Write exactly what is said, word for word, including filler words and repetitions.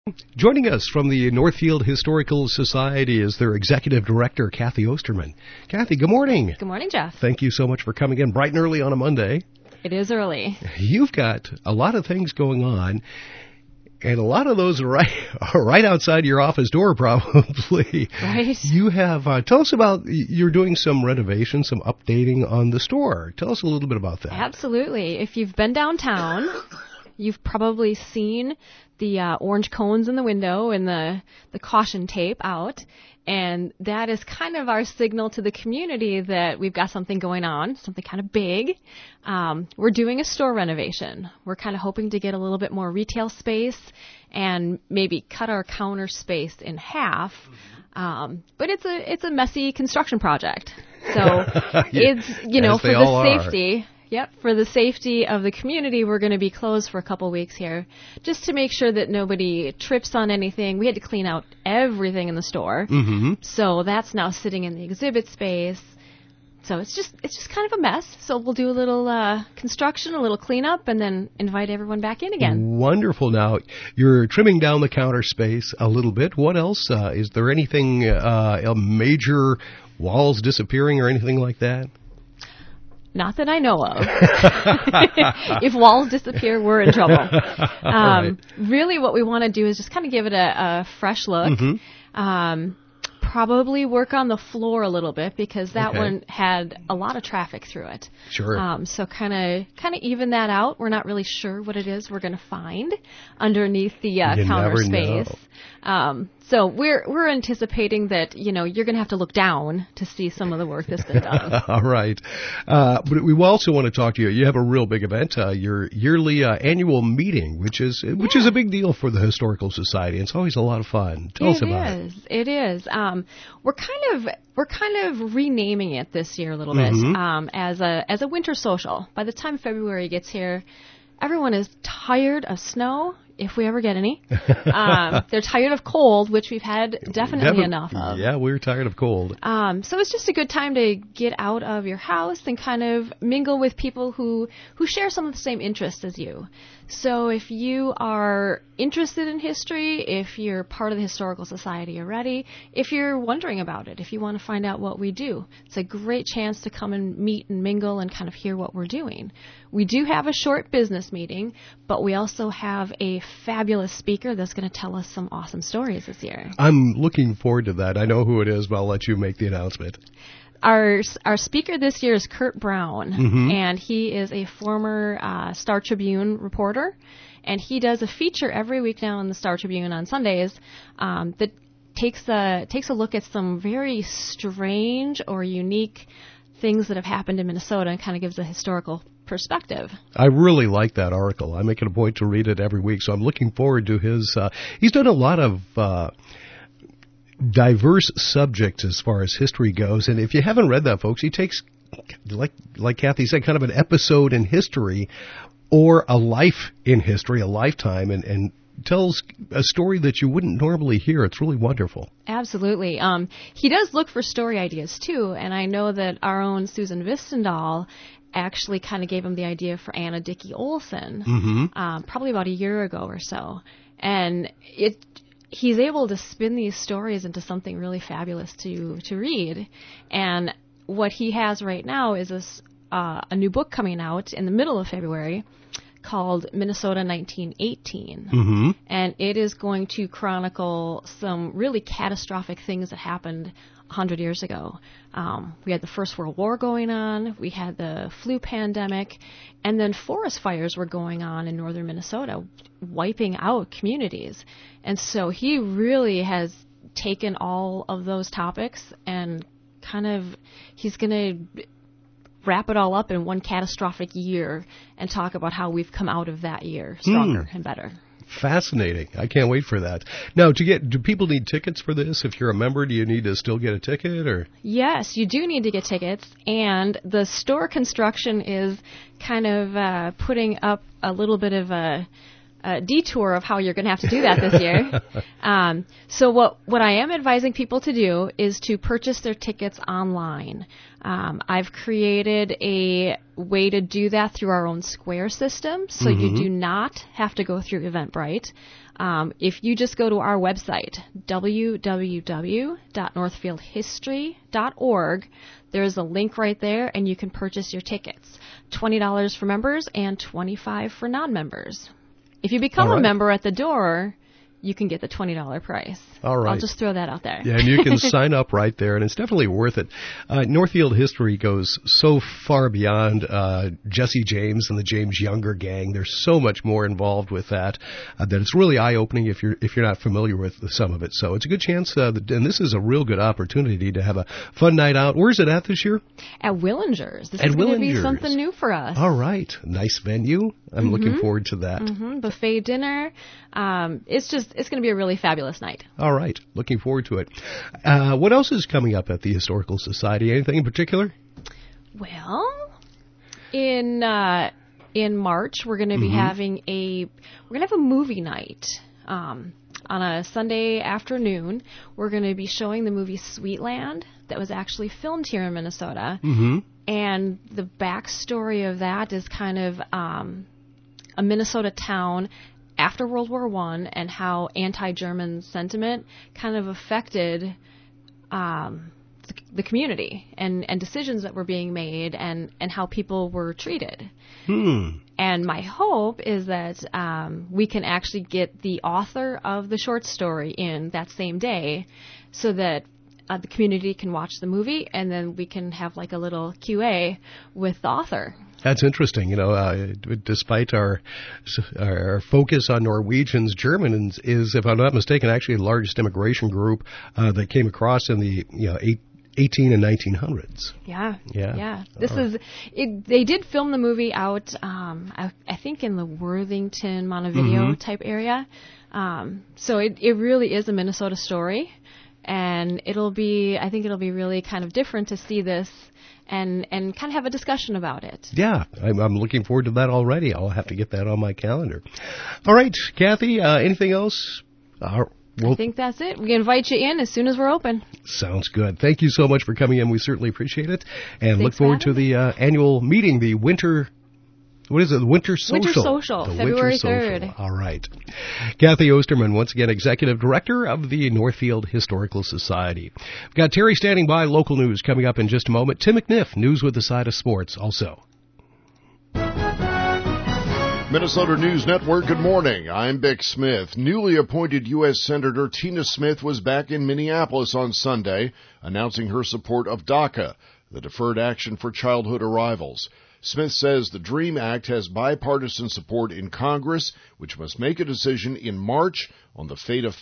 Joining us from the Northfield Historical Society is their executive director, Kathy Osterman. Kathy, good morning. Good morning, Jeff. Thank you so much for coming in bright and early on a Monday. It is early. You've got a lot of things going on, and a lot of those are right, are right outside your office door, probably. Right. You have, uh, tell us about, you're doing some renovation, some updating on the store. Tell us a little bit about that. Absolutely. If you've been downtown, you've probably seen the uh, orange cones in the window and the, the caution tape out. And that is kind of our signal to the community that we've got something going on, something kind of big. Um, we're doing a store renovation. We're kind of hoping to get a little bit more retail space and maybe cut our counter space in half. Um, but it's a it's a messy construction project. So yeah, it's, you know, for the safety. Are. Yep, for the safety of the community, we're going to be closed for a couple weeks here, just to make sure that nobody trips on anything. We had to clean out everything in the store, mm-hmm. so that's now sitting in the exhibit space. So it's just it's just kind of a mess. So we'll do a little uh, construction, a little cleanup, and then invite everyone back in again. Wonderful. Now, you're trimming down the counter space a little bit. What else? Uh, is there anything, uh, a major walls disappearing or anything like that? Not that I know of. If walls disappear, we're in trouble. Um, right. Really what we want to do is just kind of give it a, a fresh look. Mm-hmm. Um, probably work on the floor a little bit because that okay. one had a lot of traffic through it. Sure. Um, so kind of kind of even that out. We're not really sure what it is we're going to find underneath the uh, you counter never space. Know. Um, so we're we're anticipating that, you know, you're going to have to look down to see some of the work that's been done. All right. Uh, but we also want to talk to you. You have a real big event, uh, your yearly uh, annual meeting, which is yeah. which is a big deal for the Historical Society. It's always a lot of fun. Tell it us about is. it. It is. Um, we're kind of we're kind of renaming it this year a little mm-hmm. bit um, as a as a winter social. By the time February gets here, everyone is tired of snow. If we ever get any. Um, they're tired of cold, which we've had definitely Defi- enough of. Yeah, we're tired of cold. Um, so it's just a good time to get out of your house and kind of mingle with people who, who share some of the same interests as you. So if you are interested in history, if you're part of the Historical Society already, if you're wondering about it, if you want to find out what we do, it's a great chance to come and meet and mingle and kind of hear what we're doing. We do have a short business meeting, but we also have a fabulous speaker that's going to tell us some awesome stories this year. I'm looking forward to that. I know who it is, but I'll let you make the announcement. Our our speaker this year is Kurt Brown, mm-hmm. and he is a former uh, Star Tribune reporter, and he does a feature every week now in the Star Tribune on Sundays um, that takes a takes a look at some very strange or unique things that have happened in Minnesota and kind of gives a historical perspective. I really like that article. I make it a point to read it every week, so I'm looking forward to his. Uh, he's done a lot of uh, diverse subjects as far as history goes, and if you haven't read that, folks, he takes, like like Kathy said, kind of an episode in history or a life in history, a lifetime, and, and tells a story that you wouldn't normally hear. It's really wonderful. Absolutely. Um, he does look for story ideas, too, and I know that our own Susan Vistendahl actually kind of gave him the idea for Anna Dickey Olsen, mm-hmm. um, probably about a year ago or so. And it he's able to spin these stories into something really fabulous to, to read. And what he has right now is this, uh, a new book coming out in the middle of February called Minnesota nineteen eighteen. Mm-hmm. And it is going to chronicle some really catastrophic things that happened one hundred years ago. Um, we had the First World War going on, we had the flu pandemic, and then forest fires were going on in northern Minnesota, wiping out communities. And so he really has taken all of those topics and kind of, he's going to wrap it all up in one catastrophic year and talk about how we've come out of that year stronger mm. and better. Fascinating. I can't wait for that. Now, to get, do people need tickets for this? If you're a member, do you need to still get a ticket, or? Yes, you do need to get tickets, and the store construction is kind of uh, putting up a little bit of a a detour of how you're going to have to do that this year. Um, so what, what I am advising people to do is to purchase their tickets online. Um, I've created a way to do that through our own Square system, so mm-hmm. you do not have to go through Eventbrite. Um, if you just go to our website, w w w dot northfield history dot org, there's a link right there, and you can purchase your tickets. twenty dollars for members and twenty-five dollars for non-members. If you become right. a member at the door, you can get the twenty dollars price. All right. I'll just throw that out there. Yeah, and you can sign up right there, and it's definitely worth it. Uh, Northfield history goes so far beyond uh, Jesse James and the James Younger gang. There's so much more involved with that uh, that it's really eye-opening if you're if you're not familiar with some of it. So it's a good chance, uh, that, and this is a real good opportunity to have a fun night out. Where's it at this year? At Willinger's. This at is going to be Willinger's. something new for us. All right. Nice venue. I'm mm-hmm. looking forward to that. Mm-hmm. Buffet dinner. Um, it's just, it's going to be a really fabulous night. All right. Looking forward to it. Uh, what else is coming up at the Historical Society? Anything in particular? Well, in, uh, in March, we're going to be mm-hmm. having a, we're going to have a movie night. Um, on a Sunday afternoon, we're going to be showing the movie Sweetland that was actually filmed here in Minnesota. Mm-hmm. And the backstory of that is kind of um, a Minnesota town after World War One and how anti-German sentiment kind of affected um, the, the community and, and decisions that were being made and, and how people were treated. Hmm. And my hope is that um, we can actually get the author of the short story in that same day so that Uh, the community can watch the movie, and then we can have like a little Q A with the author. That's interesting. You know, uh, despite our our focus on Norwegians, Germans is, if I'm not mistaken, actually the largest immigration group uh, that came across in the you know eight, eighteen and nineteen hundreds. Yeah, yeah, yeah. This uh, is. It, they did film the movie out, um, I, I think, in the Worthington, Montevideo mm-hmm. type area. Um, so it it really is a Minnesota story. And it'll be, I think it'll be really kind of different to see this and, and kind of have a discussion about it. Yeah, I'm, I'm looking forward to that already. I'll have to get that on my calendar. All right, Kathy, uh, anything else? Uh, we'll, I think that's it. We invite you in as soon as we're open. Sounds good. Thank you so much for coming in. We certainly appreciate it. And Thanks look forward to the uh, annual meeting, the winter What is it? The Winter Social. Winter Social, the February Winter Social. third. All right. Kathy Osterman, once again, Executive Director of the Northfield Historical Society. We've got Terry standing by. Local news coming up in just a moment. Tim McNiff, news with a side of sports also. Minnesota News Network, good morning. I'm Bick Smith. Newly appointed U S Senator Tina Smith was back in Minneapolis on Sunday, announcing her support of DACA, the Deferred Action for Childhood Arrivals. Smith says the DREAM Act has bipartisan support in Congress, which must make a decision in March on the fate of